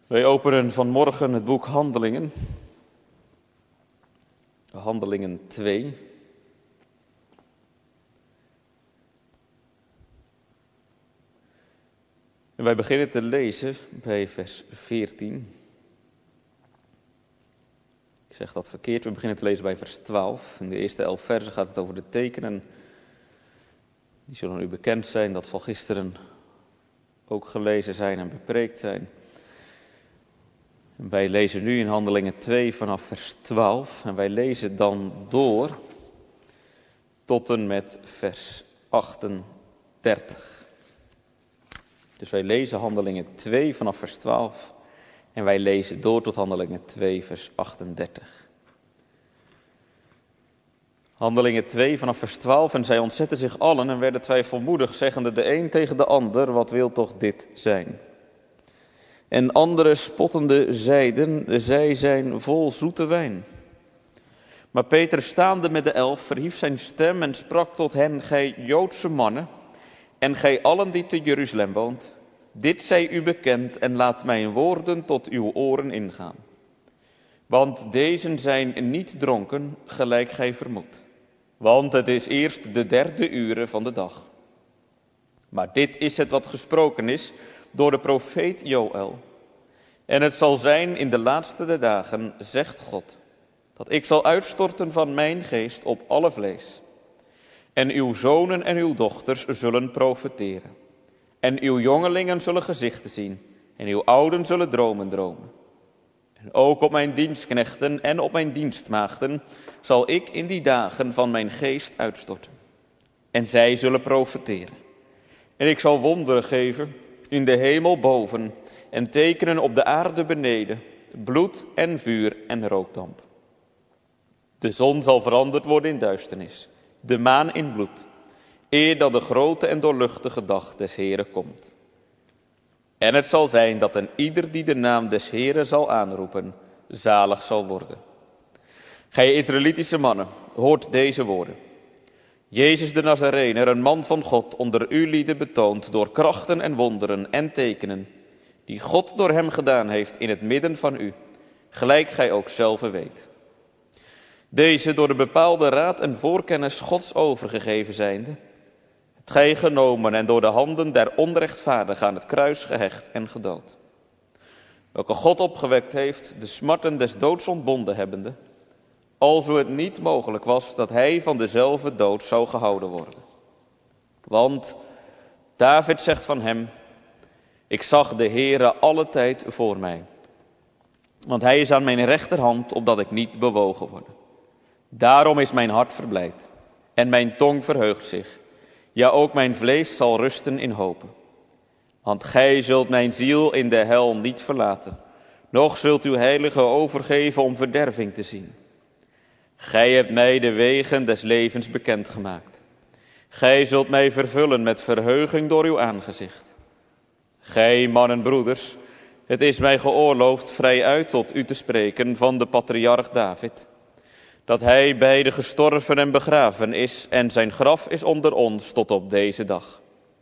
Wij openen vanmorgen het boek Handelingen. Handelingen 2. En wij beginnen te lezen bij vers 14. Ik zeg dat verkeerd, we beginnen te lezen bij vers 12. In de eerste 11 versen gaat het over de tekenen. Die zullen u bekend zijn, dat zal gisteren ook gelezen zijn en bepreekt zijn. Wij lezen nu in Handelingen 2 vanaf vers 12 en wij lezen dan door tot en met vers 38. Dus wij lezen Handelingen 2 vanaf vers 12 en wij lezen door tot Handelingen 2 vers 38. Handelingen 2 vanaf vers 12 en zij ontzetten zich allen en werden twijfelmoedig, zeggende de een tegen de ander, wat wil toch dit zijn? En anderen spottende zeiden, zij zijn vol zoete wijn. Maar Peter staande met de 11 verhief zijn stem en sprak tot hen, gij Joodse mannen en gij allen die te Jeruzalem woont, dit zij u bekend en laat mijn woorden tot uw oren ingaan. Want deze zijn niet dronken, gelijk gij vermoedt. Want het is eerst de 3e ure van de dag. Maar dit is het wat gesproken is door de profeet Joël. En het zal zijn in de laatste der dagen, zegt God, dat ik zal uitstorten van mijn geest op alle vlees. En uw zonen en uw dochters zullen profeteren. En uw jongelingen zullen gezichten zien. En uw ouden zullen dromen dromen. En ook op mijn dienstknechten en op mijn dienstmaagden zal ik in die dagen van mijn geest uitstorten. En zij zullen profeteren. En ik zal wonderen geven in de hemel boven en tekenen op de aarde beneden, bloed en vuur en rookdamp. De zon zal veranderd worden in duisternis, de maan in bloed, eer dat de grote en doorluchtige dag des Heren komt. En het zal zijn dat een ieder die de naam des Heren zal aanroepen, zalig zal worden. Gij Israëlitische mannen, hoort deze woorden. Jezus de Nazarener, een man van God, onder u lieden betoond door krachten en wonderen en tekenen, die God door hem gedaan heeft in het midden van u, gelijk gij ook zelf weet. Deze door de bepaalde raad en voorkennis Gods overgegeven zijnde, hebt gij genomen en door de handen der onrechtvaardigen aan het kruis gehecht en gedood. Welke God opgewekt heeft, de smarten des doods ontbonden hebbende, alzo het niet mogelijk was dat hij van dezelfde dood zou gehouden worden. Want David zegt van hem, ik zag de Heere alle tijd voor mij. Want hij is aan mijn rechterhand, opdat ik niet bewogen word. Daarom is mijn hart verblijd en mijn tong verheugt zich. Ja, ook mijn vlees zal rusten in hopen. Want gij zult mijn ziel in de hel niet verlaten, noch zult uw heilige overgeven om verderving te zien. Gij hebt mij de wegen des levens bekendgemaakt. Gij zult mij vervullen met verheuging door uw aangezicht. Gij, mannen broeders, het is mij geoorloofd vrijuit tot u te spreken van de patriarch David, dat hij beide gestorven en begraven is en zijn graf is onder ons tot op deze dag.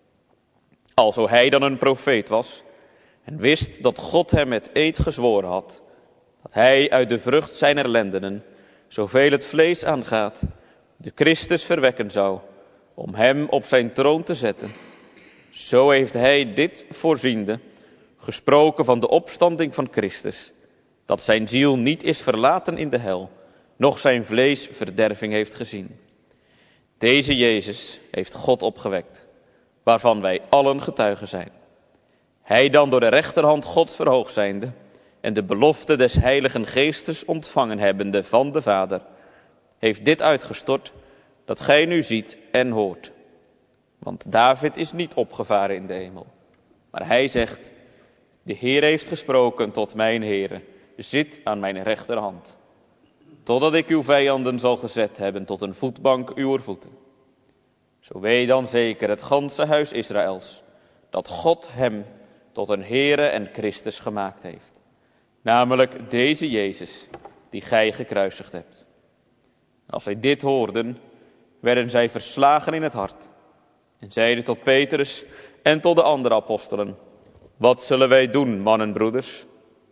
Alzo hij dan een profeet was en wist dat God hem met eed gezworen had, dat hij uit de vrucht zijner lendenen, zoveel het vlees aangaat, de Christus verwekken zou, om hem op zijn troon te zetten. Zo heeft hij dit voorziende gesproken van de opstanding van Christus, dat zijn ziel niet is verlaten in de hel, noch zijn vlees verderving heeft gezien. Deze Jezus heeft God opgewekt, waarvan wij allen getuigen zijn. Hij dan door de rechterhand God verhoogd zijnde en de belofte des Heiligen Geestes ontvangen hebbende van de Vader, heeft dit uitgestort, dat gij nu ziet en hoort. Want David is niet opgevaren in de hemel, maar hij zegt, de Heer heeft gesproken tot mijn Heere, zit aan mijn rechterhand, totdat ik uw vijanden zal gezet hebben tot een voetbank uwer voeten. Zo weet dan zeker het ganse huis Israëls, dat God hem tot een Heere en Christus gemaakt heeft. Namelijk deze Jezus, die gij gekruisigd hebt. Als zij dit hoorden, werden zij verslagen in het hart. En zeiden tot Petrus en tot de andere apostelen, wat zullen wij doen, mannen broeders?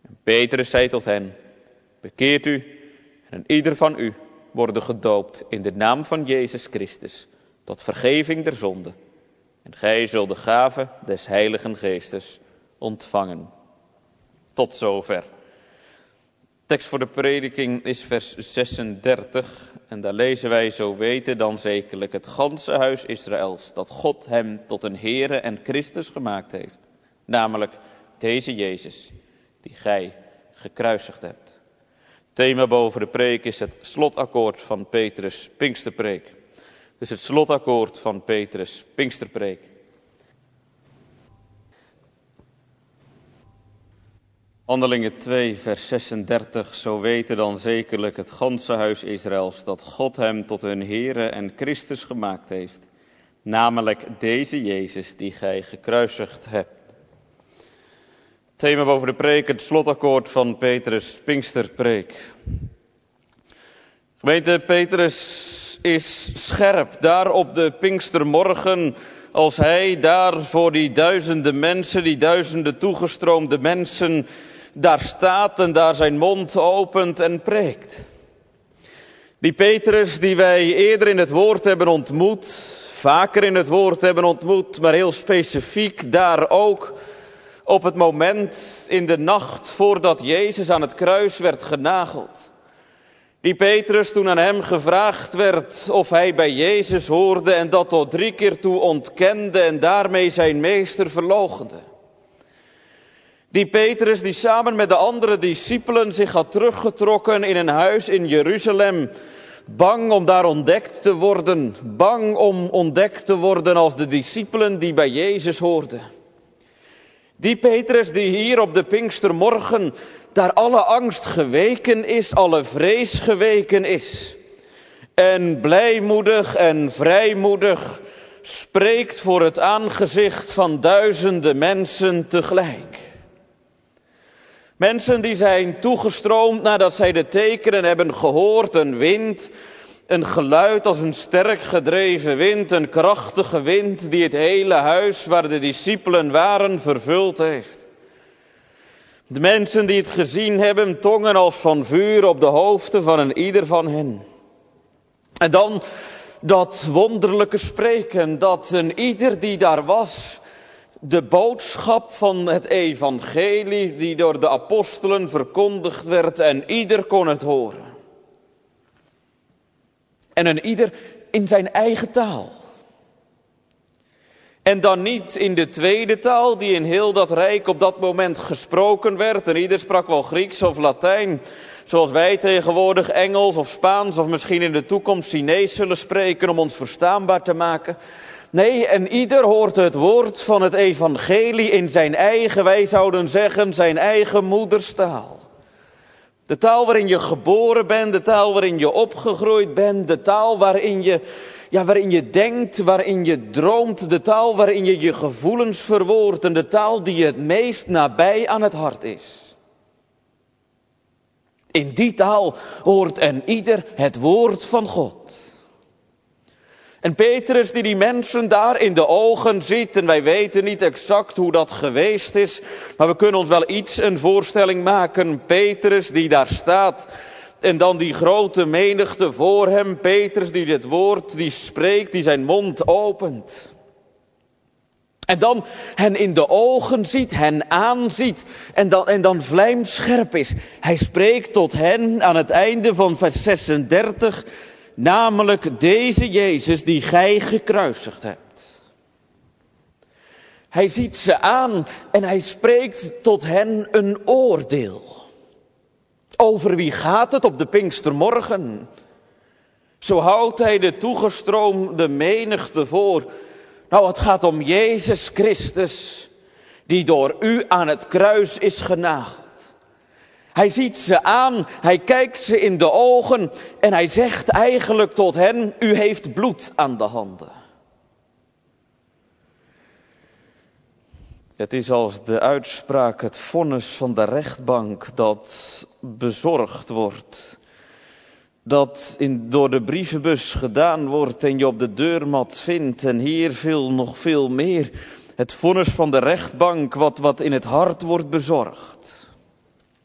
En Petrus zei tot hen, bekeert u en ieder van u worden gedoopt in de naam van Jezus Christus, tot vergeving der zonde. En gij zult de gave des Heiligen Geestes ontvangen. Tot zover. Tekst voor de prediking is vers 36 en daar lezen wij, zo weten dan zekerlijk het ganse huis Israëls, dat God hem tot een Heere en Christus gemaakt heeft. Namelijk deze Jezus, die gij gekruisigd hebt. Thema boven de preek is het slotakkoord van Petrus' Pinksterpreek. Dus het slotakkoord van Petrus' Pinksterpreek. Handelingen 2 vers 36, zo weten dan zekerlijk het ganse huis Israëls, dat God hem tot hun Heere en Christus gemaakt heeft. Namelijk deze Jezus die gij gekruisigd hebt. Thema boven de preek, het slotakkoord van Petrus' Pinksterpreek. Gemeente, Petrus is scherp daar op de Pinkstermorgen, als hij daar voor die duizenden mensen, die duizenden toegestroomde mensen, daar staat en daar zijn mond opent en preekt. Die Petrus die wij eerder in het woord hebben ontmoet, vaker in het woord hebben ontmoet, maar heel specifiek daar ook op het moment in de nacht voordat Jezus aan het kruis werd genageld. Die Petrus, toen aan hem gevraagd werd of hij bij Jezus hoorde en dat tot 3 keer toe ontkende en daarmee zijn meester verloochende. Die Petrus die samen met de andere discipelen zich had teruggetrokken in een huis in Jeruzalem, bang om daar ontdekt te worden, bang om ontdekt te worden als de discipelen die bij Jezus hoorden. Die Petrus die hier op de Pinkstermorgen daar alle angst geweken is, alle vrees geweken is. En blijmoedig en vrijmoedig spreekt voor het aangezicht van duizenden mensen tegelijk. Mensen die zijn toegestroomd nadat zij de tekenen hebben gehoord, een wind, een geluid als een sterk gedreven wind, een krachtige wind die het hele huis waar de discipelen waren vervuld heeft. De mensen die het gezien hebben, tongen als van vuur op de hoofden van een ieder van hen. En dan dat wonderlijke spreken, dat een ieder die daar was, de boodschap van het evangelie die door de apostelen verkondigd werd en ieder kon het horen. En een ieder in zijn eigen taal. En dan niet in de tweede taal die in heel dat rijk op dat moment gesproken werd. En ieder sprak wel Grieks of Latijn. Zoals wij tegenwoordig Engels of Spaans of misschien in de toekomst Chinees zullen spreken om ons verstaanbaar te maken. Nee, en ieder hoort het woord van het evangelie in zijn eigen, wij zouden zeggen, zijn eigen moederstaal. De taal waarin je geboren bent, de taal waarin je opgegroeid bent, de taal waarin je denkt, waarin je droomt, de taal waarin je je gevoelens verwoordt en de taal die je het meest nabij aan het hart is. In die taal hoort en ieder het woord van God. En Petrus die mensen daar in de ogen ziet, en wij weten niet exact hoe dat geweest is, maar we kunnen ons wel een voorstelling maken. Petrus die daar staat en dan die grote menigte voor hem. Petrus die dit woord, die spreekt, die zijn mond opent. En dan hen in de ogen ziet, hen aanziet en dan vlijmscherp is. Hij spreekt tot hen aan het einde van vers 36... Namelijk deze Jezus die gij gekruisigd hebt. Hij ziet ze aan en hij spreekt tot hen een oordeel. Over wie gaat het op de Pinkstermorgen? Zo houdt hij de toegestroomde menigte voor. Nou, het gaat om Jezus Christus, die door u aan het kruis is genageld. Hij ziet ze aan, hij kijkt ze in de ogen en hij zegt eigenlijk tot hen, u heeft bloed aan de handen. Het is als de uitspraak, het vonnis van de rechtbank dat bezorgd wordt. Dat door de brievenbus gedaan wordt en je op de deurmat vindt en hier nog veel meer. Het vonnis van de rechtbank wat in het hart wordt bezorgd.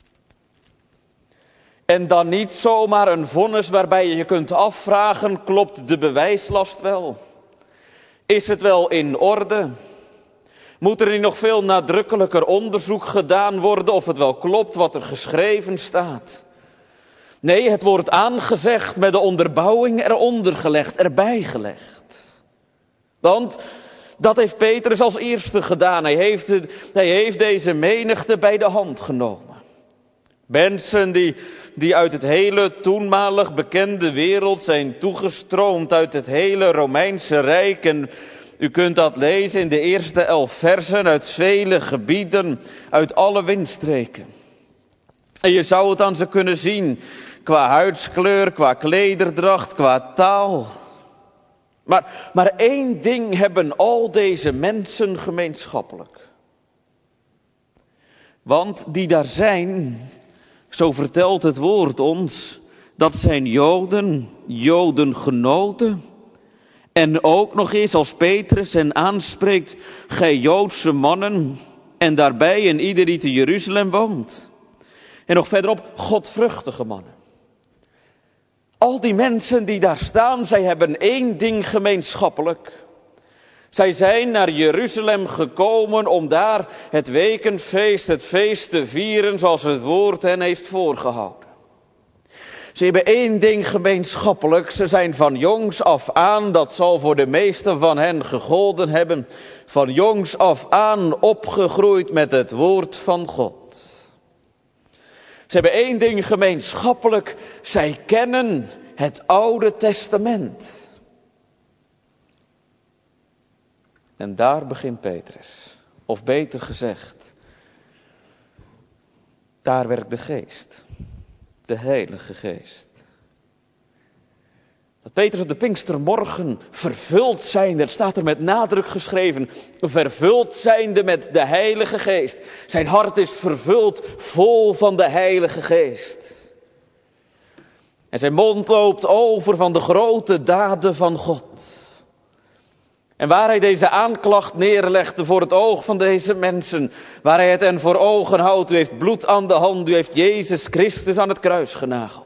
En dan niet zomaar een vonnis waarbij je je kunt afvragen, klopt de bewijslast wel? Is het wel in orde? Moet er niet nog veel nadrukkelijker onderzoek gedaan worden of het wel klopt wat er geschreven staat? Nee, het wordt aangezegd met de onderbouwing eronder gelegd, erbij gelegd. Want dat heeft Petrus als eerste gedaan. Hij heeft deze menigte bij de hand genomen. Mensen die uit het hele toenmalig bekende wereld zijn toegestroomd, uit het hele Romeinse Rijk. En u kunt dat lezen in de eerste 11 versen, uit vele gebieden, uit alle windstreken. En je zou het aan ze kunnen zien, qua huidskleur, qua klederdracht, qua taal. Maar één ding hebben al deze mensen gemeenschappelijk. Want die daar zijn, zo vertelt het woord ons, dat zijn Joden, Jodengenoten. En ook nog eens als Petrus hen aanspreekt, gij Joodse mannen, en daarbij en ieder die te Jeruzalem woont. En nog verderop, godvruchtige mannen. Al die mensen die daar staan, zij hebben één ding gemeenschappelijk. Zij zijn naar Jeruzalem gekomen om daar het wekenfeest, het feest te vieren zoals het woord hen heeft voorgehouden. Ze hebben één ding gemeenschappelijk. Ze zijn van jongs af aan, dat zal voor de meesten van hen gegolden hebben, van jongs af aan opgegroeid met het woord van God. Ze hebben één ding gemeenschappelijk. Zij kennen het Oude Testament. En daar begint Petrus. Of beter gezegd, daar werkt de Geest. De Heilige Geest. Dat Petrus op de Pinkstermorgen vervuld zijnde, het staat er met nadruk geschreven, vervuld zijnde met de Heilige Geest. Zijn hart is vervuld, vol van de Heilige Geest. En zijn mond loopt over van de grote daden van God. En waar hij deze aanklacht neerlegde voor het oog van deze mensen, waar hij het hen voor ogen houdt, u heeft bloed aan de hand, u heeft Jezus Christus aan het kruis genageld.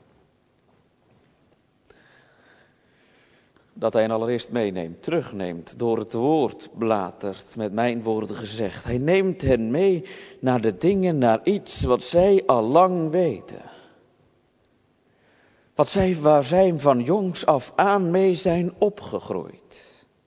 Dat hij hen allereerst meeneemt, terugneemt, door het woord blatert, met mijn woorden gezegd. Hij neemt hen mee naar de dingen, naar iets wat zij al lang weten. Waar zij van jongs af aan mee zijn opgegroeid.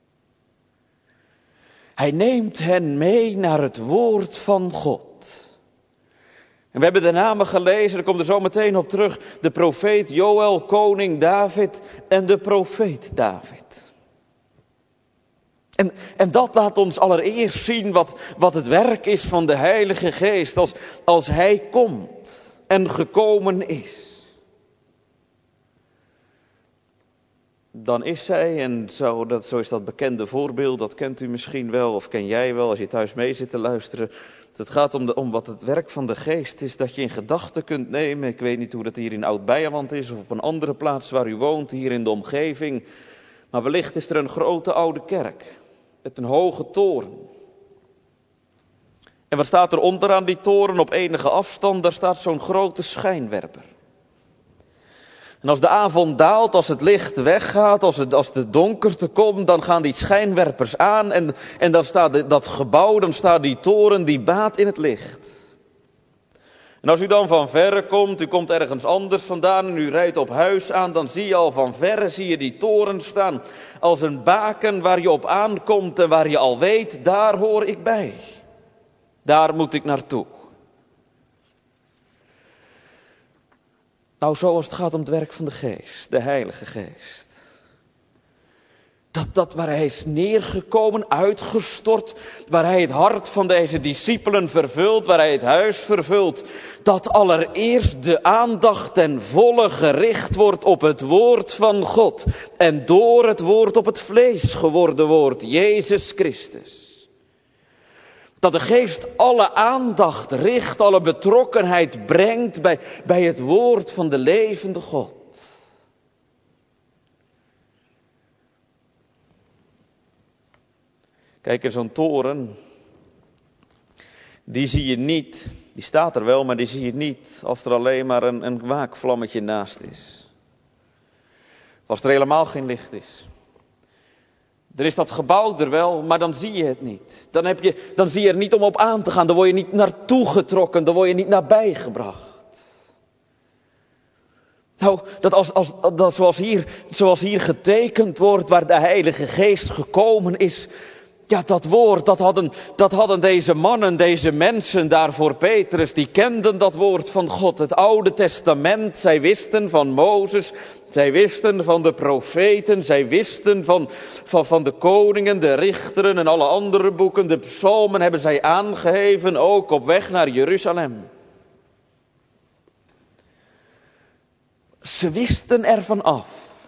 Hij neemt hen mee naar het woord van God. En we hebben de namen gelezen, ik kom er zo meteen op terug. De profeet Joël, koning David en de profeet David. En dat laat ons allereerst zien wat het werk is van de Heilige Geest als hij komt en gekomen is. Dan is zij, en zo is dat bekende voorbeeld, dat kent u misschien wel of ken jij wel als je thuis mee zit te luisteren. Het gaat om wat het werk van de Geest is, dat je in gedachten kunt nemen. Ik weet niet hoe dat hier in Oud-Beijerland is of op een andere plaats waar u woont, hier in de omgeving. Maar wellicht is er een grote oude kerk met een hoge toren. En wat staat er onderaan die toren op enige afstand? Daar staat zo'n grote schijnwerper. En als de avond daalt, als het licht weggaat, als de donkerte komt, dan gaan die schijnwerpers aan en dan staat dat gebouw, dan staat die toren, die baat in het licht. En als u dan van verre komt, u komt ergens anders vandaan en u rijdt op huis aan, dan zie je al van verre, zie je die toren staan als een baken waar je op aankomt en waar je al weet, daar hoor ik bij. Daar moet ik naartoe. Nou, zoals het gaat om het werk van de Geest, de Heilige Geest. Dat waar hij is neergekomen, uitgestort, waar hij het hart van deze discipelen vervult, waar hij het huis vervult. Dat allereerst de aandacht ten volle gericht wordt op het woord van God. En door het woord op het vlees geworden woord, Jezus Christus. Dat de Geest alle aandacht richt, alle betrokkenheid brengt bij het woord van de levende God. Kijk, in zo'n toren, die zie je niet Die staat er wel, maar die zie je niet als er alleen maar een waakvlammetje naast is. Of als er helemaal geen licht is. Er is dat gebouw er wel, maar dan zie je het niet. Dan zie je er niet om op aan te gaan. Dan word je niet naartoe getrokken. Dan word je niet nabij gebracht. Nou, dat zoals hier getekend wordt, waar de Heilige Geest gekomen is. Ja, dat woord, dat hadden deze mannen, deze mensen daar voor Petrus. Die kenden dat woord van God, het Oude Testament. Zij wisten van Mozes, zij wisten van de profeten, zij wisten van de koningen, de richteren en alle andere boeken. De psalmen hebben zij aangeheven, ook op weg naar Jeruzalem. Ze wisten ervan af.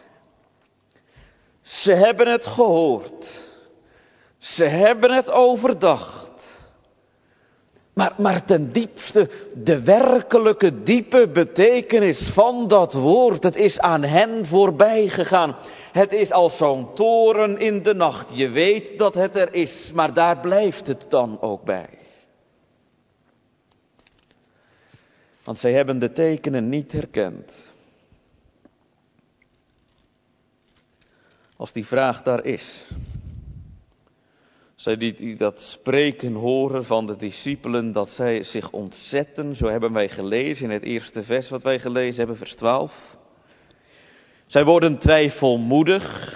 Ze hebben het gehoord. Ze hebben het overdacht. Maar ten diepste, de werkelijke diepe betekenis van dat woord, het is aan hen voorbij gegaan. Het is als zo'n toren in de nacht. Je weet dat het er is, maar daar blijft het dan ook bij. Want zij hebben de tekenen niet herkend. Als die vraag daar is. Zij die dat spreken horen van de discipelen, dat zij zich ontzetten. Zo hebben wij gelezen in het eerste vers wat wij gelezen hebben, vers 12. Zij worden twijfelmoedig.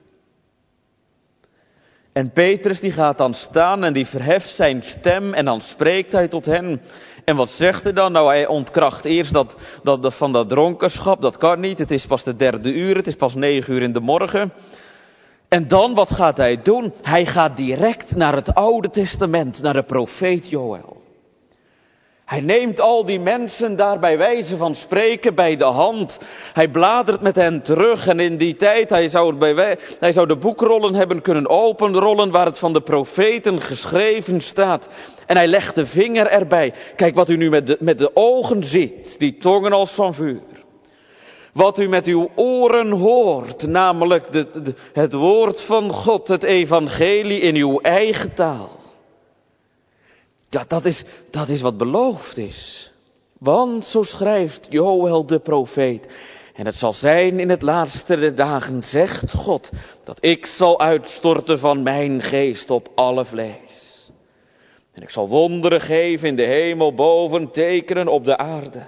En Petrus die gaat dan staan en die verheft zijn stem en dan spreekt hij tot hen. En wat zegt hij dan? Nou, hij ontkracht eerst van dat dronkenschap, dat kan niet. Het is pas de 3e uur, het is pas 9 uur in de morgen. En dan, wat gaat hij doen? Hij gaat direct naar het Oude Testament, naar de profeet Joël. Hij neemt al die mensen daar bij wijze van spreken bij de hand. Hij bladert met hen terug en in die tijd, hij zou de boekrollen hebben kunnen openrollen waar het van de profeten geschreven staat. En hij legt de vinger erbij. Kijk wat u nu met de ogen ziet, die tongen als van vuur. Wat u met uw oren hoort, namelijk het woord van God, het evangelie in uw eigen taal. Ja, dat is wat beloofd is. Want zo schrijft Joël de profeet. En het zal zijn in het laatste der dagen, zegt God, dat ik zal uitstorten van mijn geest op alle vlees. En ik zal wonderen geven in de hemel boven, tekenen op de aarde.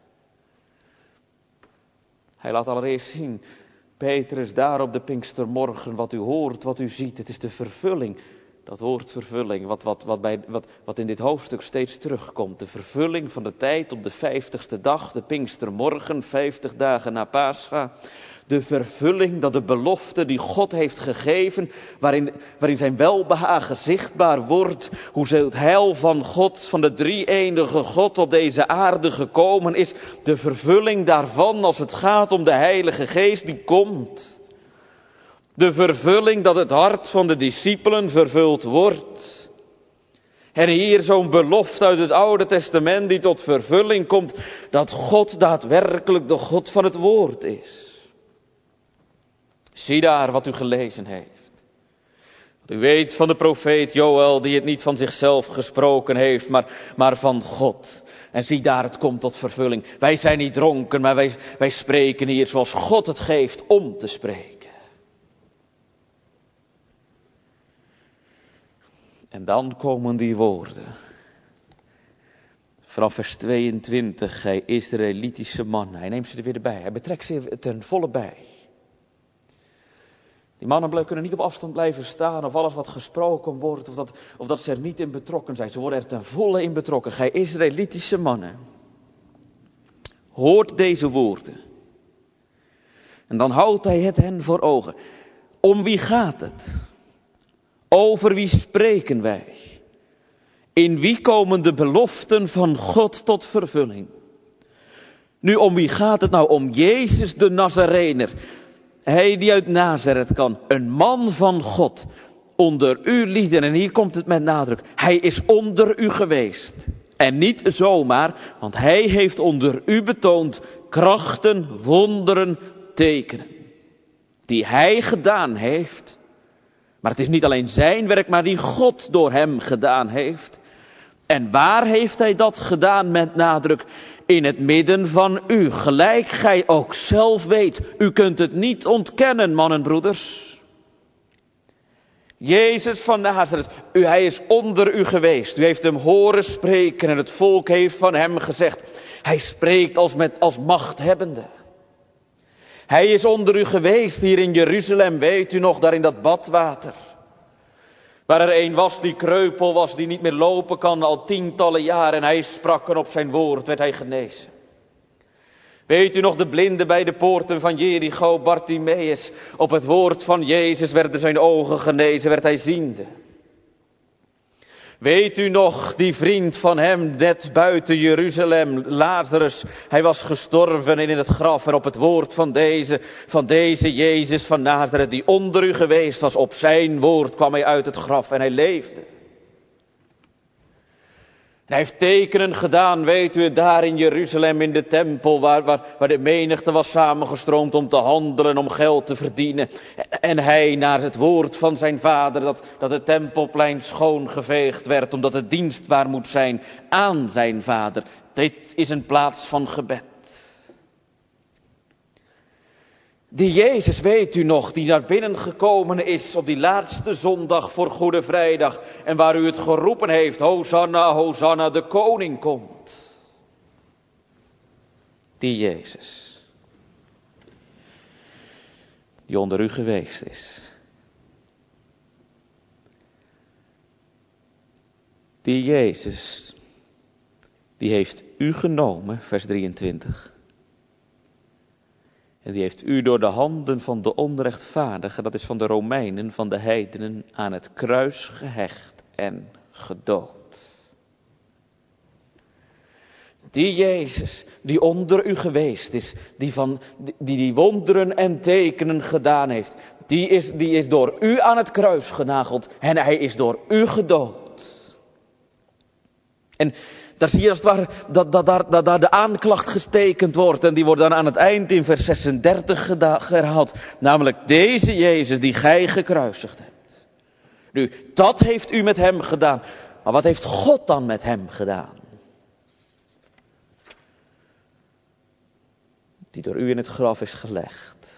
Hij laat allereerst zien, Petrus, daar op de Pinkstermorgen, wat u hoort, wat u ziet, het is de vervulling. Dat woord vervulling, wat in dit hoofdstuk steeds terugkomt. De vervulling van de tijd op de 50ste dag, de Pinkstermorgen, 50 dagen na Pascha. De vervulling dat de belofte die God heeft gegeven, waarin zijn welbehagen zichtbaar wordt. Hoe het heil van God, van de drie-enige God op deze aarde gekomen is. De vervulling daarvan als het gaat om de Heilige Geest die komt. De vervulling dat het hart van de discipelen vervuld wordt. En hier zo'n belofte uit het Oude Testament die tot vervulling komt. Dat God daadwerkelijk de God van het woord is. Zie daar wat u gelezen heeft. U weet van de profeet Joël die het niet van zichzelf gesproken heeft, maar van God. En zie daar, het komt tot vervulling. Wij zijn niet dronken, maar wij spreken hier zoals God het geeft om te spreken. En dan komen die woorden. Vanaf vers 22, gij Israëlitische man. Hij neemt ze er weer bij. Hij betrekt ze ten volle bij. Die mannen kunnen niet op afstand blijven staan of alles wat gesproken wordt of dat ze er niet in betrokken zijn. Ze worden er ten volle in betrokken. Gij Israëlitische mannen. Hoort deze woorden. En dan houdt hij het hen voor ogen. Om wie gaat het? Over wie spreken wij? In wie komen de beloften van God tot vervulling? Nu, om wie gaat het nou? Om Jezus de Nazarener. Hij die uit Nazareth kan. Een man van God. Onder u lieden. En hier komt het met nadruk. Hij is onder u geweest. En niet zomaar. Want hij heeft onder u betoond krachten, wonderen, tekenen. Die hij gedaan heeft. Maar het is niet alleen zijn werk, maar die God door hem gedaan heeft. En waar heeft hij dat gedaan met nadruk? In het midden van u, gelijk gij ook zelf weet. U kunt het niet ontkennen, mannen en broeders. Jezus van Nazareth, hij is onder u geweest. U heeft hem horen spreken en het volk heeft van hem gezegd. Hij spreekt als machthebbende. Hij is onder u geweest hier in Jeruzalem, weet u nog, daar in dat badwater. Waar er een was die kreupel was, die niet meer lopen kan al tientallen jaren. En hij sprak en op zijn woord werd hij genezen. Weet u nog de blinde bij de poorten van Jericho, Bartimaeus. Op het woord van Jezus werden zijn ogen genezen, werd hij ziende. Weet u nog die vriend van hem net buiten Jeruzalem, Lazarus. Hij was gestorven in het graf en op het woord van deze Jezus van Nazareth die onder u geweest was. Op zijn woord kwam hij uit het graf en hij leefde. En hij heeft tekenen gedaan, weet u, daar in Jeruzalem in de tempel waar de menigte was samengestroomd om te handelen, om geld te verdienen. En hij naar het woord van zijn vader dat het tempelplein schoongeveegd werd, omdat het dienstbaar moet zijn aan zijn vader. Dit is een plaats van gebed. Die Jezus, weet u nog, die naar binnen gekomen is op die laatste zondag voor Goede Vrijdag. En waar u het geroepen heeft, Hosanna, Hosanna, de koning komt. Die Jezus. Die onder u geweest is. Die Jezus, die heeft u genomen, vers 23. En die heeft u door de handen van de onrechtvaardigen, dat is van de Romeinen, van de heidenen, aan het kruis gehecht en gedood. Die Jezus, die onder u geweest is, die wonderen en tekenen gedaan heeft, die is door u aan het kruis genageld en hij is door u gedood. En daar zie je als het ware dat daar de aanklacht gestekend wordt. En die wordt dan aan het eind in vers 36 herhaald. Namelijk deze Jezus die gij gekruisigd hebt. Nu, dat heeft u met hem gedaan. Maar wat heeft God dan met hem gedaan? Die door u in het graf is gelegd.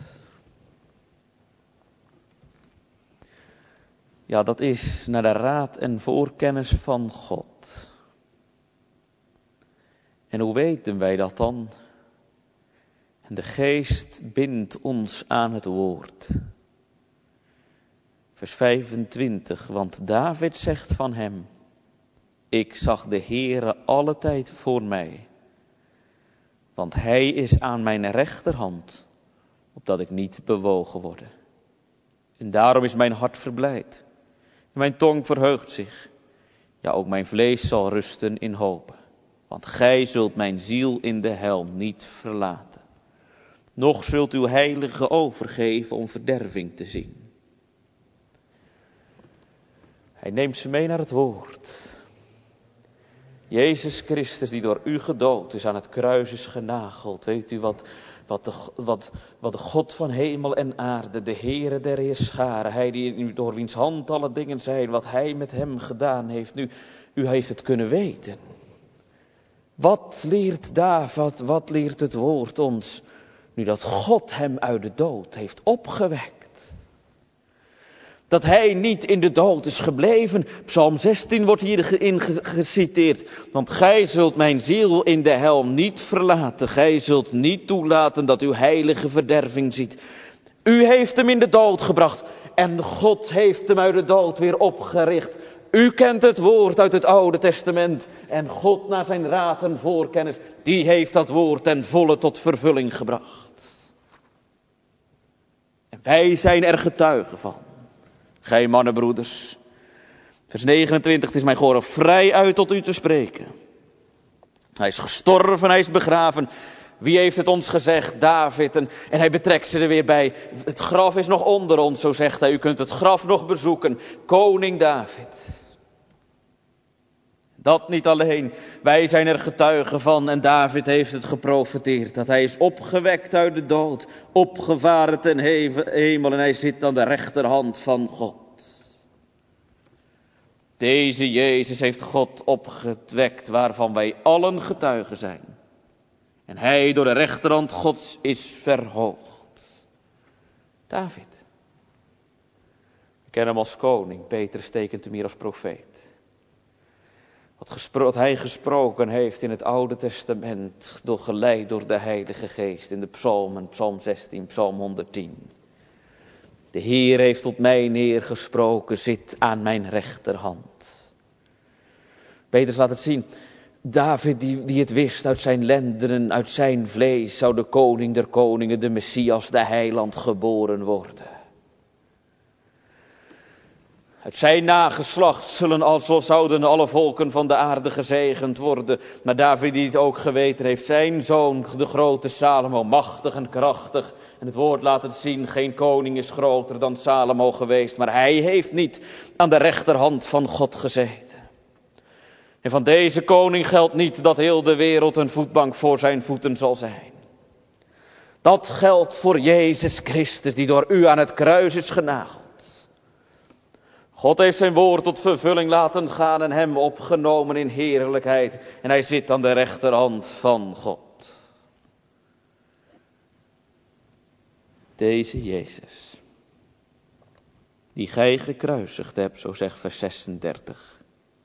Ja, dat is naar de raad en voorkennis van God. En hoe weten wij dat dan? En de Geest bindt ons aan het woord. Vers 25, want David zegt van hem: ik zag de Heere alle tijd voor mij. Want hij is aan mijn rechterhand, opdat ik niet bewogen worde. En daarom is mijn hart verblijd. En mijn tong verheugt zich. Ja, ook mijn vlees zal rusten in hoop. Want gij zult mijn ziel in de hel niet verlaten. Noch zult uw heilige overgeven om verderving te zien. Hij neemt ze mee naar het woord. Jezus Christus die door u gedood is, aan het kruis is genageld. Weet u wat de God van hemel en aarde, de Heere der Heerscharen, hij die door wiens hand alle dingen zijn, wat hij met hem gedaan heeft. Nu, u heeft het kunnen weten. Wat leert David, wat leert het woord ons, nu dat God hem uit de dood heeft opgewekt? Dat hij niet in de dood is gebleven. Psalm 16 wordt hierin geciteerd. Want gij zult mijn ziel in de hel niet verlaten. Gij zult niet toelaten dat uw heilige verderving ziet. U heeft hem in de dood gebracht. En God heeft hem uit de dood weer opgericht. U kent het woord uit het Oude Testament. En God naar zijn raad en voorkennis, die heeft dat woord ten volle tot vervulling gebracht. En wij zijn er getuigen van. Gij mannenbroeders. Vers 29, het is mij geworden vrij uit tot u te spreken. Hij is gestorven, hij is begraven. Wie heeft het ons gezegd? David. En hij betrekt ze er weer bij. Het graf is nog onder ons, zo zegt hij. U kunt het graf nog bezoeken. Koning David. Dat niet alleen. Wij zijn er getuigen van. En David heeft het geprofeteerd. Dat hij is opgewekt uit de dood. Opgevaren ten hemel. En hij zit aan de rechterhand van God. Deze Jezus heeft God opgewekt, waarvan wij allen getuigen zijn. En hij door de rechterhand Gods is verhoogd. David. We kennen hem als koning. Petrus tekent hem hier als profeet. Wat hij gesproken heeft in het Oude Testament, geleid door de Heilige Geest in de psalmen, psalm 16, psalm 110. De Heer heeft tot mij neergesproken, zit aan mijn rechterhand. Petrus laat het zien. David die het wist uit zijn lendenen, uit zijn vlees, zou de koning der koningen, de Messias, de heiland geboren worden. Uit zijn nageslacht zouden alle volken van de aarde gezegend worden. Maar David die het ook geweten heeft, zijn zoon, de grote Salomo, machtig en krachtig. En het woord laat het zien, geen koning is groter dan Salomo geweest. Maar hij heeft niet aan de rechterhand van God gezeten. En van deze koning geldt niet dat heel de wereld een voetbank voor zijn voeten zal zijn. Dat geldt voor Jezus Christus, die door u aan het kruis is genageld. God heeft zijn woord tot vervulling laten gaan en hem opgenomen in heerlijkheid. En hij zit aan de rechterhand van God. Deze Jezus, die gij gekruisigd hebt, zo zegt vers 36.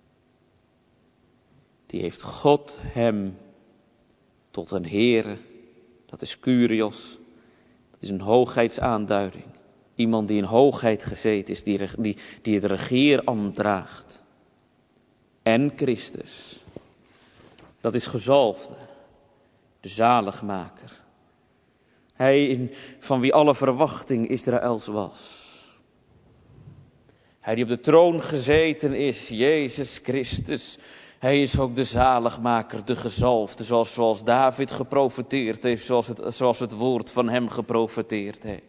Die heeft God hem tot een Heere, dat is Kyrios, dat is een hoogheidsaanduiding. Iemand die in hoogheid gezeten is, die het regeerambt draagt. En Christus, dat is gezalfde, de zaligmaker. Hij van wie alle verwachting Israëls was. Hij die op de troon gezeten is, Jezus Christus. Hij is ook de zaligmaker, de gezalfde, zoals David geprofeteerd heeft, zoals het woord van hem geprofeteerd heeft.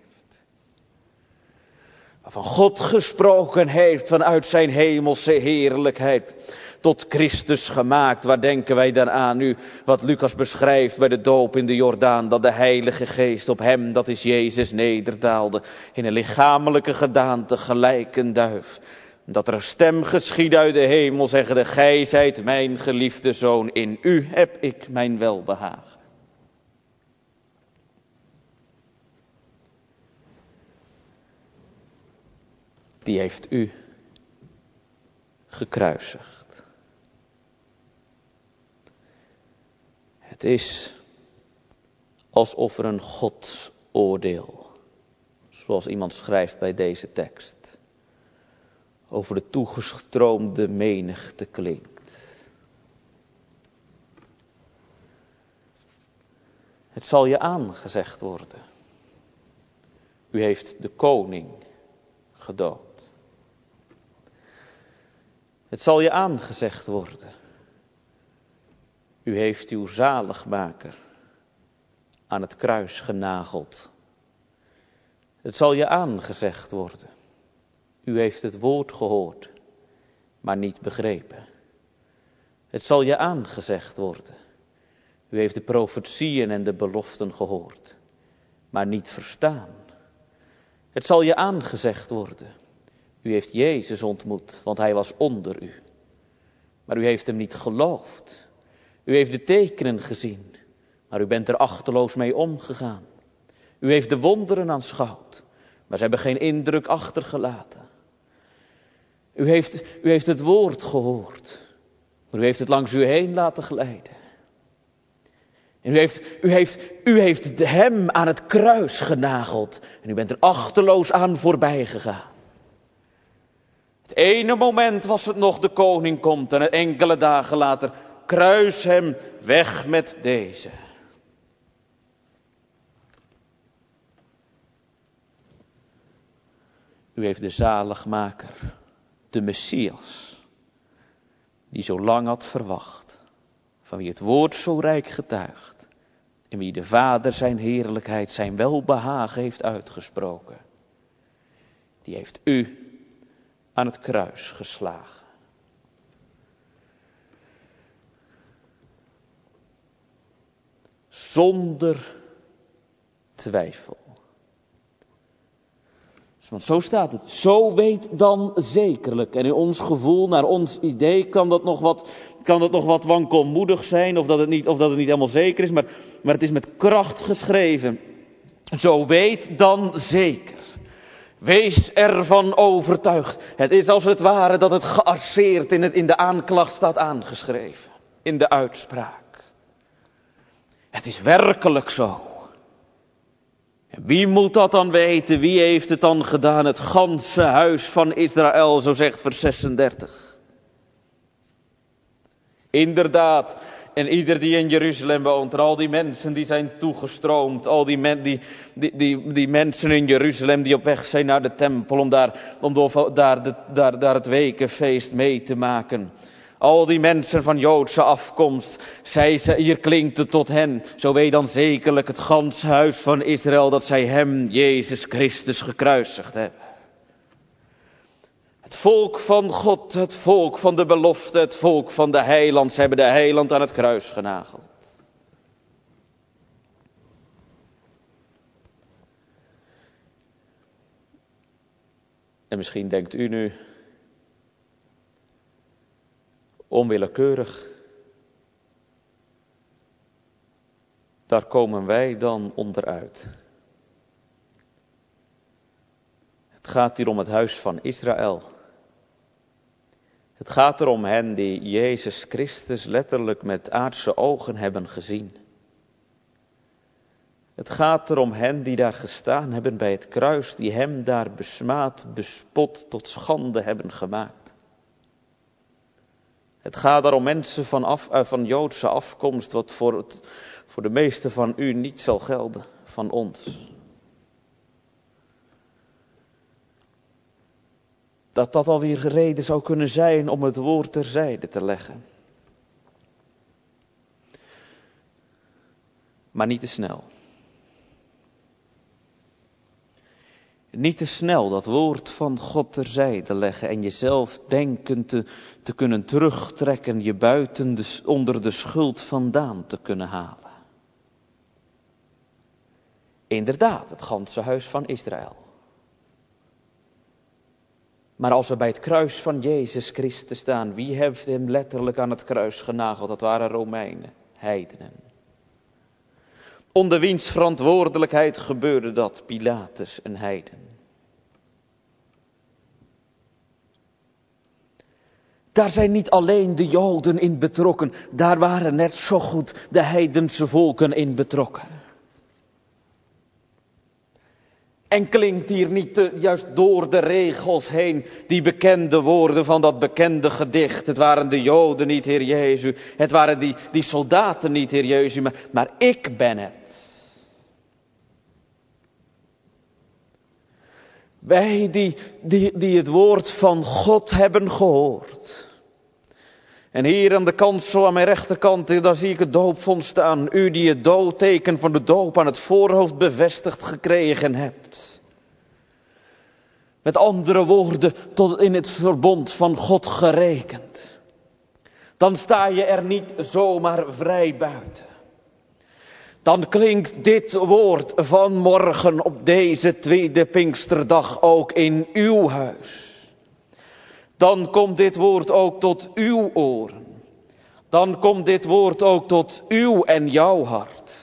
Waarvan God gesproken heeft vanuit zijn hemelse heerlijkheid tot Christus gemaakt. Waar denken wij dan aan nu wat Lucas beschrijft bij de doop in de Jordaan. Dat de Heilige Geest op hem, dat is Jezus, nederdaalde. In een lichamelijke gedaante gelijk een duif. Dat er een stem geschiedde uit de hemel zeggende: gij zijt mijn geliefde zoon, in u heb ik mijn welbehagen. Die heeft u gekruisigd. Het is alsof er een godsoordeel, zoals iemand schrijft bij deze tekst, over de toegestroomde menigte klinkt. Het zal je aangezegd worden. U heeft de koning gedood. Het zal je aangezegd worden. U heeft uw zaligmaker aan het kruis genageld. Het zal je aangezegd worden. U heeft het woord gehoord, maar niet begrepen. Het zal je aangezegd worden. U heeft de profetieën en de beloften gehoord, maar niet verstaan. Het zal je aangezegd worden. U heeft Jezus ontmoet, want hij was onder u. Maar u heeft hem niet geloofd. U heeft de tekenen gezien, maar u bent er achteloos mee omgegaan. U heeft de wonderen aanschouwd, maar ze hebben geen indruk achtergelaten. U heeft het woord gehoord, maar u heeft het langs u heen laten glijden. En u heeft hem aan het kruis genageld en u bent er achteloos aan voorbij gegaan. Het ene moment was het nog de koning komt en enkele dagen later kruis hem, weg met deze. U heeft de zaligmaker, de Messias, die zo lang had verwacht, van wie het woord zo rijk getuigt en wie de Vader zijn heerlijkheid, zijn welbehagen heeft uitgesproken. Die heeft u aan het kruis geslagen. Zonder twijfel. Want zo staat het. Zo weet dan zekerlijk. En in ons gevoel, naar ons idee, kan dat nog wat wankelmoedig zijn. Of dat het niet helemaal zeker is. Maar het is met kracht geschreven. Zo weet dan zeker. Wees ervan overtuigd. Het is als het ware dat het gearseerd in de aanklacht staat aangeschreven. In de uitspraak. Het is werkelijk zo. En wie moet dat dan weten? Wie heeft het dan gedaan? Het ganse huis van Israël, zo zegt vers 36. Inderdaad, en ieder die in Jeruzalem woont, al die mensen die zijn toegestroomd, al die mensen in Jeruzalem die op weg zijn naar de tempel om daar het wekenfeest mee te maken. Al die mensen van Joodse afkomst, hier klinkt het tot hen. Zo weet dan zekerlijk het ganse huis van Israël dat zij hem, Jezus Christus, gekruisigd hebben. Het volk van God, het volk van de belofte, het volk van de heiland. Ze hebben de heiland aan het kruis genageld. En misschien denkt u nu, onwillekeurig, daar komen wij dan onderuit. Het gaat hier om het huis van Israël. Het gaat er om hen die Jezus Christus letterlijk met aardse ogen hebben gezien. Het gaat er om hen die daar gestaan hebben bij het kruis, die hem daar besmaad, bespot, tot schande hebben gemaakt. Het gaat er om mensen van Joodse afkomst, wat voor de meeste van u niet zal gelden, van ons. Dat alweer reden zou kunnen zijn om het woord terzijde te leggen. Maar niet te snel. Niet te snel dat woord van God terzijde leggen en jezelf denken te kunnen terugtrekken, je buiten onder de schuld vandaan te kunnen halen. Inderdaad, het ganse huis van Israël. Maar als we bij het kruis van Jezus Christus staan, wie heeft hem letterlijk aan het kruis genageld? Dat waren Romeinen, heidenen. Onder wiens verantwoordelijkheid gebeurde dat? Pilatus, een heiden. Daar zijn niet alleen de Joden in betrokken, daar waren net zo goed de heidense volken in betrokken. En klinkt hier niet juist door de regels heen die bekende woorden van dat bekende gedicht. Het waren de Joden niet, Heer Jezus. Het waren die soldaten niet, Heer Jezus. Maar ik ben het. Wij die het woord van God hebben gehoord. En hier aan de kansel aan mijn rechterkant, daar zie ik het doopvond staan. U die het doopteken van de doop aan het voorhoofd bevestigd gekregen hebt. Met andere woorden, tot in het verbond van God gerekend. Dan sta je er niet zomaar vrij buiten. Dan klinkt dit woord vanmorgen op deze tweede Pinksterdag ook in uw huis. Dan komt dit woord ook tot uw oren. Dan komt dit woord ook tot uw en jouw hart.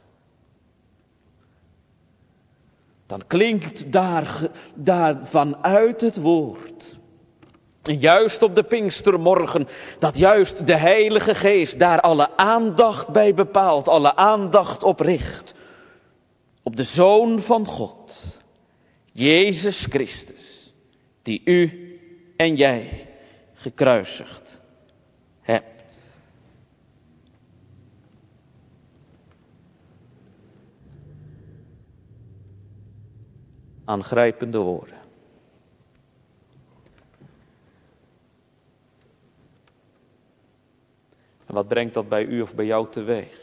Dan klinkt daar vanuit het woord. En juist op de Pinkstermorgen, dat juist de Heilige Geest daar alle aandacht bij bepaalt, alle aandacht op richt. Op de Zoon van God, Jezus Christus, die u en jij gekruisigd hebt. Aangrijpende woorden. En wat brengt dat bij u of bij jou teweeg?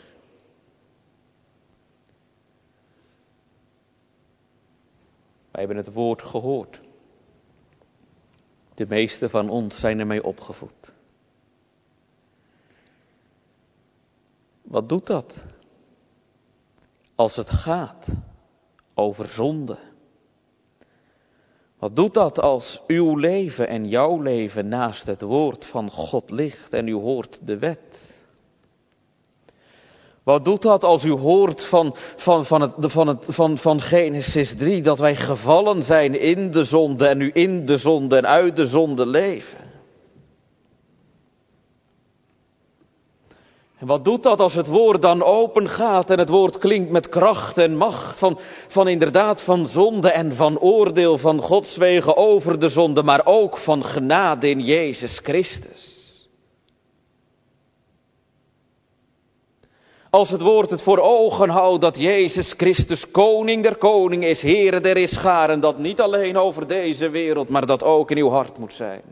Wij hebben het woord gehoord. De meeste van ons zijn ermee opgevoed. Wat doet dat? Als het gaat over zonde. Wat doet dat als uw leven en jouw leven naast het woord van God ligt en u hoort de wet? Wat doet dat als u hoort van Genesis 3 dat wij gevallen zijn in de zonde en nu in de zonde en uit de zonde leven? En wat doet dat als het woord dan open gaat en het woord klinkt met kracht en macht van zonde en van oordeel van Gods wegen over de zonde, maar ook van genade in Jezus Christus? Als het woord het voor ogen houdt dat Jezus Christus koning der koningen is, Heere der Heerscharen, dat niet alleen over deze wereld, maar dat ook in uw hart moet zijn.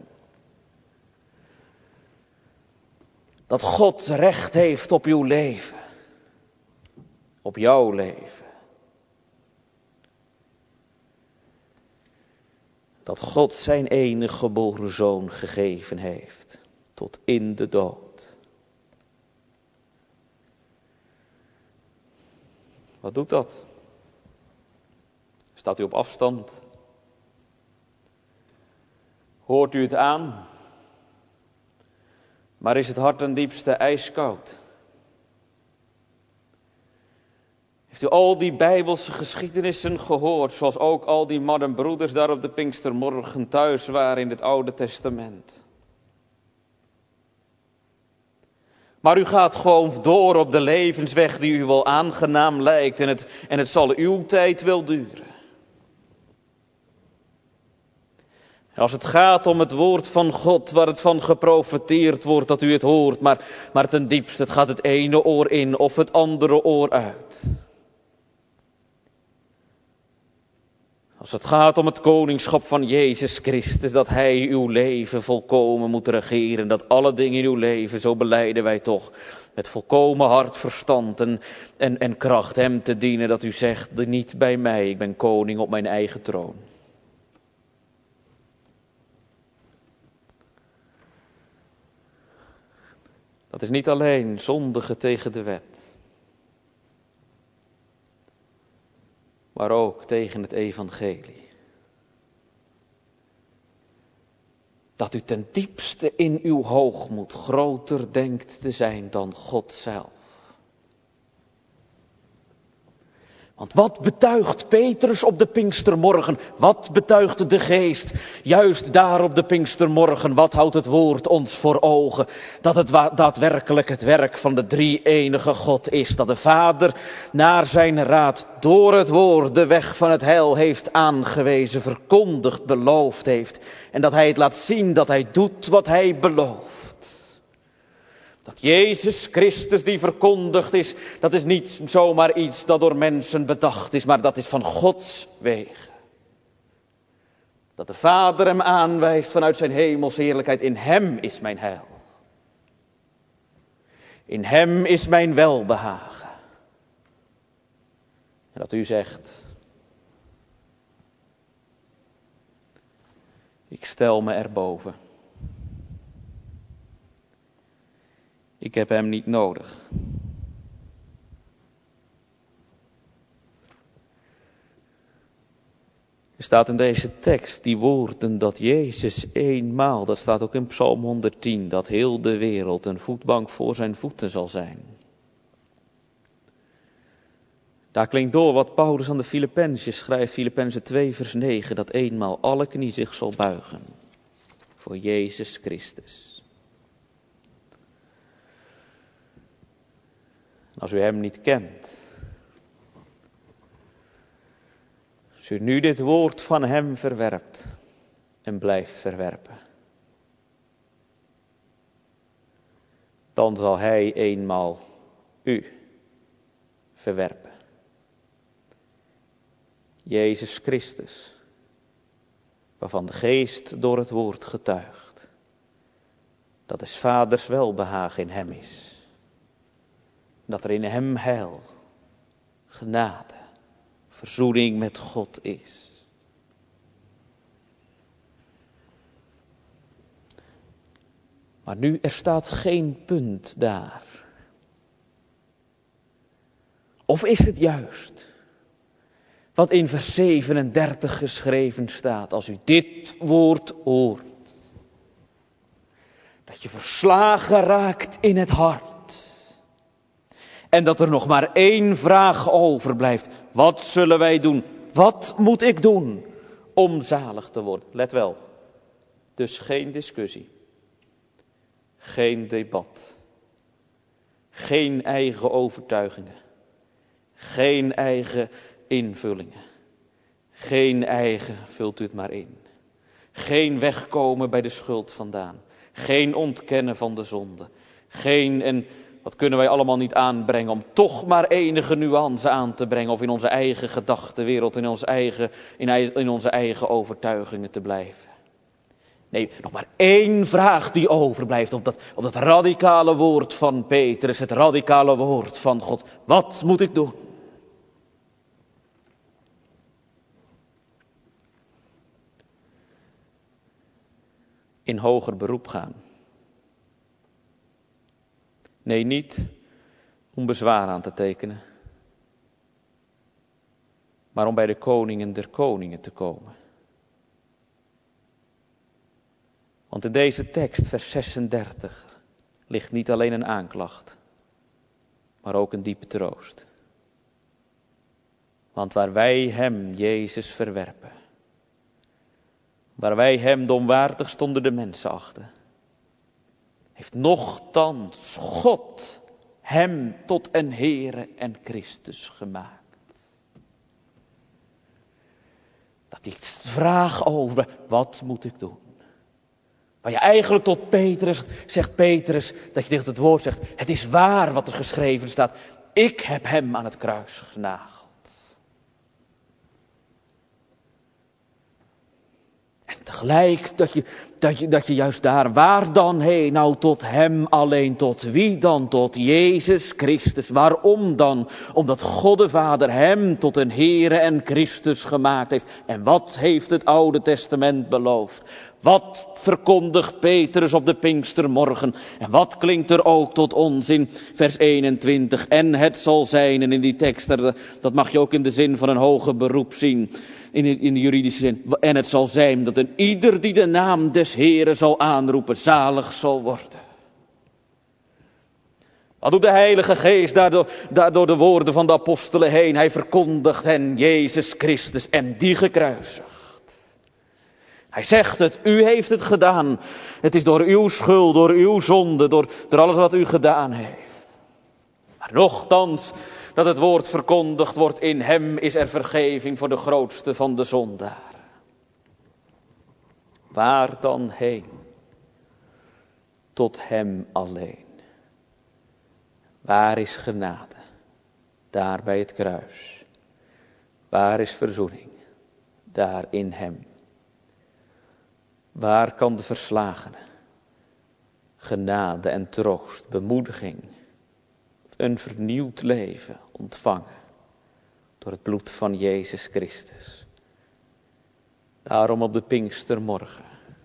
Dat God recht heeft op uw leven. Op jouw leven. Dat God zijn enige geboren zoon gegeven heeft. Tot in de dood. Wat doet dat? Staat u op afstand? Hoort u het aan? Maar is het hart ten diepste ijskoud? Heeft u al die Bijbelse geschiedenissen gehoord, zoals ook al die maddenbroeders daar op de Pinkstermorgen thuis waren in het Oude Testament? Maar u gaat gewoon door op de levensweg die u wel aangenaam lijkt en het zal uw tijd wel duren. En als het gaat om het woord van God, waar het van geprofeteerd wordt dat u het hoort, maar ten diepste, het gaat het ene oor in of het andere oor uit. Als het gaat om het koningschap van Jezus Christus, dat Hij uw leven volkomen moet regeren, dat alle dingen in uw leven, zo belijden wij toch, met volkomen hart, verstand en kracht Hem te dienen, dat u zegt, niet bij mij, ik ben koning op mijn eigen troon. Dat is niet alleen zondigen tegen de wet, maar ook tegen het evangelie. Dat u ten diepste in uw hoogmoed groter denkt te zijn dan God zelf. Want wat betuigt Petrus op de Pinkstermorgen? Wat betuigt de Geest? Juist daar op de Pinkstermorgen, wat houdt het woord ons voor ogen? Dat het daadwerkelijk het werk van de drie-enige God is. Dat de Vader naar zijn raad door het woord de weg van het heil heeft aangewezen, verkondigd, beloofd heeft. En dat Hij het laat zien dat Hij doet wat Hij belooft. Dat Jezus Christus die verkondigd is, dat is niet zomaar iets dat door mensen bedacht is, maar dat is van Gods wegen. Dat de Vader hem aanwijst vanuit zijn hemelse heerlijkheid, in Hem is mijn heil. In Hem is mijn welbehagen. En dat u zegt, ik stel me erboven. Ik heb Hem niet nodig. Er staat in deze tekst die woorden dat Jezus eenmaal, dat staat ook in Psalm 110, dat heel de wereld een voetbank voor zijn voeten zal zijn. Daar klinkt door wat Paulus aan de Filippenzen schrijft, Filippenzen 2 vers 9, dat eenmaal alle knie zich zal buigen voor Jezus Christus. Als u Hem niet kent, als u nu dit woord van Hem verwerpt en blijft verwerpen, dan zal Hij eenmaal u verwerpen. Jezus Christus, waarvan de Geest door het woord getuigt, dat is Vaders welbehagen in Hem is. Dat er in Hem heil, genade, verzoening met God is. Maar nu, er staat geen punt daar. Of is het juist wat in vers 37 geschreven staat. Als u dit woord hoort. Dat je verslagen raakt in het hart. En dat er nog maar één vraag overblijft. Wat zullen wij doen? Wat moet ik doen om zalig te worden? Let wel. Dus geen discussie. Geen debat. Geen eigen overtuigingen. Geen eigen invullingen. Geen eigen, vult u het maar in. Geen wegkomen bij de schuld vandaan. Geen ontkennen van de zonde. Geen, en wat kunnen wij allemaal niet aanbrengen om toch maar enige nuance aan te brengen. Of in onze eigen gedachtenwereld, in onze eigen overtuigingen te blijven. Nee, nog maar één vraag die overblijft op dat radicale woord van Petrus. Het radicale woord van God. Wat moet ik doen? In hoger beroep gaan. Nee, niet om bezwaar aan te tekenen. Maar om bij de koningen der koningen te komen. Want in deze tekst, vers 36, ligt niet alleen een aanklacht, maar ook een diepe troost. Want waar wij hem, Jezus, verwerpen, waar wij hem de onwaardigst onder de mensen achten, heeft nochtans God hem tot een Heere en Christus gemaakt. Dat die vraag over, wat moet ik doen? Waar je eigenlijk tot Petrus, zegt Petrus, dat je tegen het woord zegt, het is waar wat er geschreven staat. Ik heb hem aan het kruis genageld. En tegelijk dat je juist daar, waar dan heen? Nou, tot hem alleen, tot wie dan? Tot Jezus Christus. Waarom dan? Omdat God de Vader hem tot een Heere en Christus gemaakt heeft. En wat heeft het Oude Testament beloofd? Wat verkondigt Petrus op de Pinkstermorgen? En wat klinkt er ook tot ons in vers 21? En het zal zijn, en in die tekst, dat mag je ook in de zin van een hoger beroep zien. In de juridische zin. En het zal zijn dat een ieder die de naam des Heeren zal aanroepen, zalig zal worden. Wat doet de Heilige Geest daardoor de woorden van de apostelen heen? Hij verkondigt hen Jezus Christus en die gekruisigd. Hij zegt het, u heeft het gedaan. Het is door uw schuld, door uw zonde, door alles wat u gedaan heeft. Maar nochtans, dat het woord verkondigd wordt, in hem is er vergeving voor de grootste van de zondaren. Waar dan heen? Tot hem alleen. Waar is genade? Daar bij het kruis. Waar is verzoening? Daar in hem. Waar kan de verslagene genade en troost, bemoediging, een vernieuwd leven ontvangen door het bloed van Jezus Christus? Daarom op de Pinkstermorgen,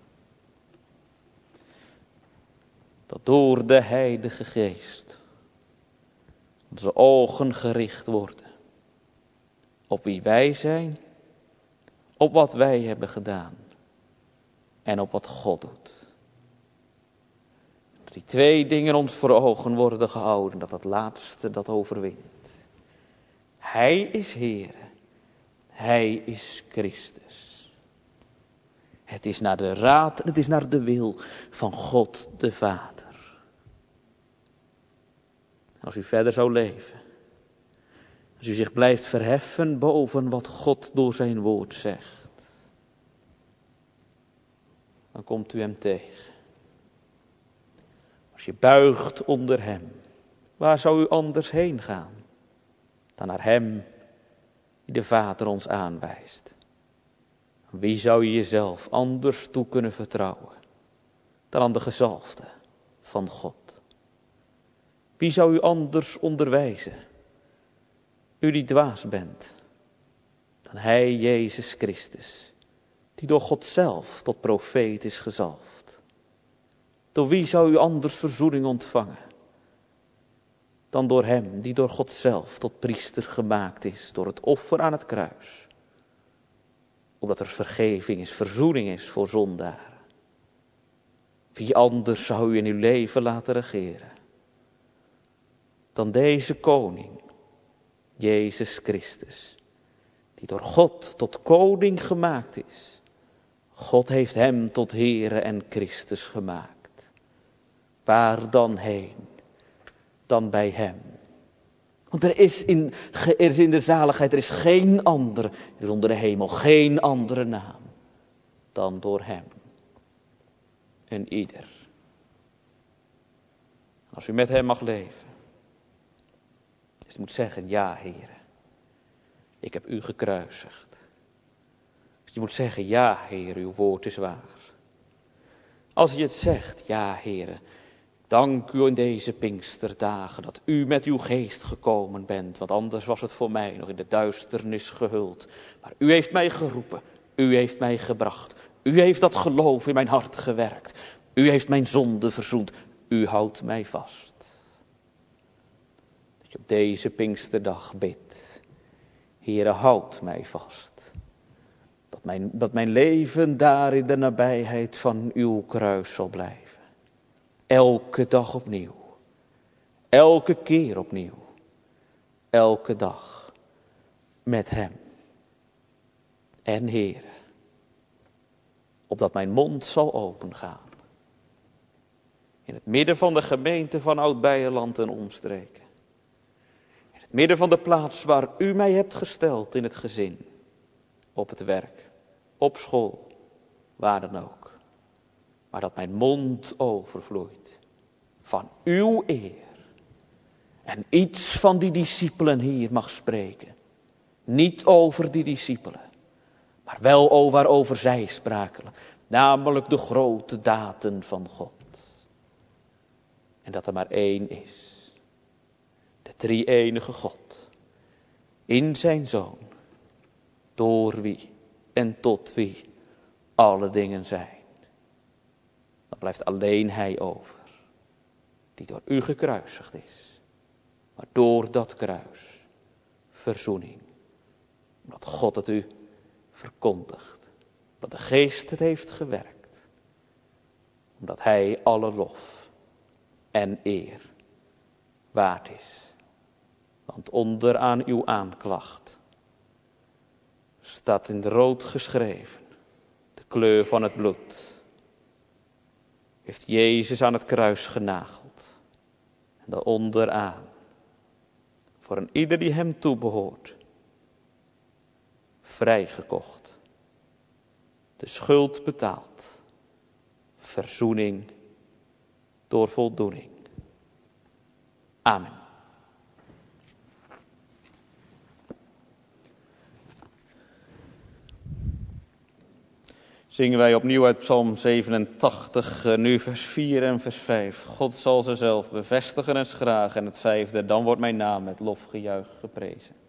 dat door de Heilige Geest onze ogen gericht worden op wie wij zijn, op wat wij hebben gedaan en op wat God doet. Dat die twee dingen ons voor ogen worden gehouden, dat het laatste dat overwint. Hij is Heer, Hij is Christus. Het is naar de raad, het is naar de wil van God de Vader. Als u verder zou leven, als u zich blijft verheffen boven wat God door zijn woord zegt, dan komt u hem tegen. Als je buigt onder hem, waar zou u anders heen gaan dan naar hem die de Vader ons aanwijst? Wie zou je jezelf anders toe kunnen vertrouwen dan aan de gezalfde van God? Wie zou u anders onderwijzen, u die dwaas bent, dan hij, Jezus Christus, die door God zelf tot profeet is gezalfd? Door wie zou u anders verzoening ontvangen dan door hem die door God zelf tot priester gemaakt is, door het offer aan het kruis. Omdat er vergeving is, verzoening is voor zondaren. Wie anders zou u in uw leven laten regeren dan deze koning, Jezus Christus, die door God tot koning gemaakt is. God heeft hem tot Heere en Christus gemaakt. Waar dan heen, dan bij hem. Want er is in de zaligheid, er is geen andere, er is onder de hemel geen andere naam dan door hem. En ieder. Als u met hem mag leven. Dus u moet zeggen, ja Heere, ik heb u gekruisigd. Dus je moet zeggen, ja Heere, uw woord is waar. Als je het zegt, ja Heere, dank u in deze Pinksterdagen dat u met uw geest gekomen bent. Want anders was het voor mij nog in de duisternis gehuld. Maar u heeft mij geroepen, u heeft mij gebracht. U heeft dat geloof in mijn hart gewerkt. U heeft mijn zonde verzoend. U houdt mij vast. Dat je op deze Pinksterdag bidt. Heere, houd mij vast. Dat mijn leven daar in de nabijheid van uw kruis zal blijven. Elke dag opnieuw. Elke keer opnieuw. Elke dag. Met hem. En Heere. Opdat mijn mond zal opengaan. In het midden van de gemeente van Oud-Beierland en omstreken. In het midden van de plaats waar u mij hebt gesteld in het gezin. Op het werk. Op school. Waar dan ook. Maar dat mijn mond overvloeit. Van uw eer. En iets van die discipelen hier mag spreken. Niet over die discipelen. Maar wel waarover zij spraken. Namelijk de grote daden van God. En dat er maar één is. De drie-enige God. In zijn Zoon. Door wie en tot wie alle dingen zijn. Dan blijft alleen hij over. Die door u gekruisigd is. Maar door dat kruis. Verzoening. Omdat God het u verkondigt. Omdat de Geest het heeft gewerkt. Omdat hij alle lof en eer waard is. Want onderaan uw aanklacht staat in het rood geschreven, de kleur van het bloed. Heeft Jezus aan het kruis genageld. En daaronderaan, voor een ieder die hem toebehoort, vrijgekocht. De schuld betaald. Verzoening door voldoening. Amen. Zingen wij opnieuw uit Psalm 87, nu vers 4 en vers 5. God zal zichzelf bevestigen en schragen. En het 5e, dan wordt mijn naam met lofgejuich geprezen.